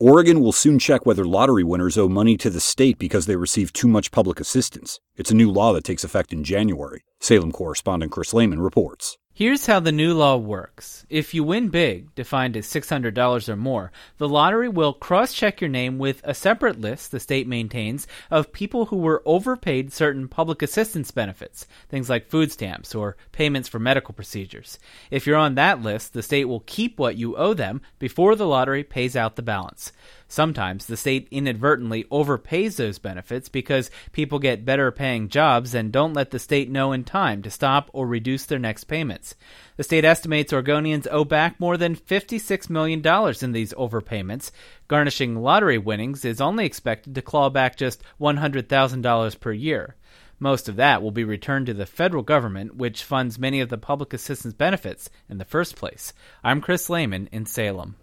Oregon will soon check whether lottery winners owe money to the state because they receive too much public assistance. It's a new law that takes effect in January. Salem correspondent Chris Lehman reports. Here's how the new law works. If you win big, defined as $600 or more, the lottery will cross-check your name with a separate list the state maintains of people who were overpaid certain public assistance benefits, things like food stamps or payments for medical procedures. If you're on that list, the state will keep what you owe them before the lottery pays out the balance. Sometimes the state inadvertently overpays those benefits because people get better paying jobs and don't let the state know in time to stop or reduce their next payments. The state estimates Oregonians owe back more than $56 million in these overpayments. Garnishing lottery winnings is only expected to claw back just $100,000 per year. Most of that will be returned to the federal government, which funds many of the public assistance benefits in the first place. I'm Chris Lehman in Salem.